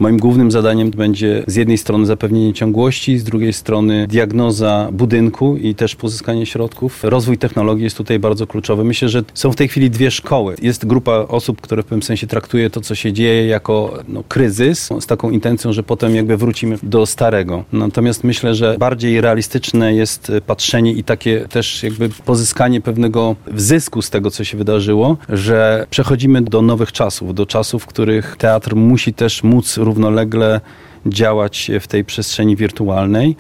Moim głównym zadaniem będzie z jednej strony zapewnienie ciągłości, z drugiej strony diagnoza budynku i też pozyskanie środków. Rozwój technologii jest tutaj bardzo kluczowy. Myślę, że są w tej chwili dwie szkoły. Jest grupa osób, które w pewnym sensie traktuje to, co się dzieje jako kryzys, z taką intencją, że potem jakby wrócimy do starego. Natomiast myślę, że bardziej realistyczne jest patrzenie i takie też jakby pozyskanie pewnego zysku z tego, co się wydarzyło, że przechodzimy do nowych czasów, do czasów, w których teatr musi też móc równolegle działać w tej przestrzeni wirtualnej.